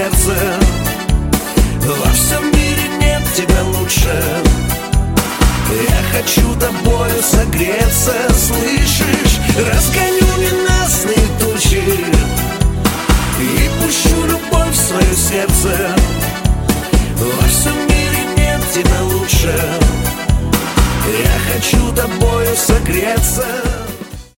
сердце. Во всем мире нет тебя лучше. Я хочу тобою согреться, слышишь? Разгоню ненастные тучи и пущу любовь в свое сердце. Во всем мире нет тебя лучше. Я хочу тобою согреться.